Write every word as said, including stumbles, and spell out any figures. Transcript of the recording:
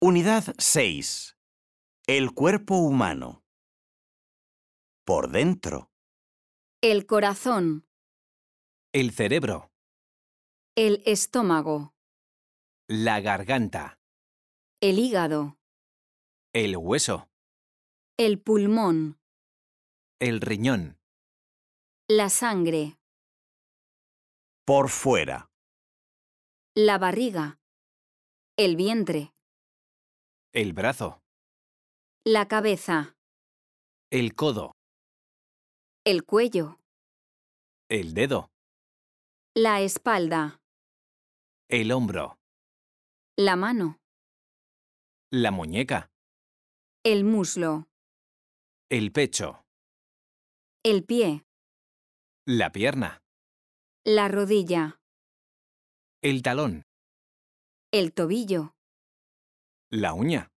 Unidad seis. El cuerpo humano. Por dentro. El corazón, El cerebro. el estómago, La garganta. el hígado, El hueso. el pulmón, El riñón. la sangre, Por fuera. la barriga, el vientre, El brazo. la cabeza, El codo. el cuello, El dedo. la espalda, El hombro. la mano, La muñeca. el muslo, El pecho. el pie, La pierna. la rodilla, El talón. el tobillo, La uña.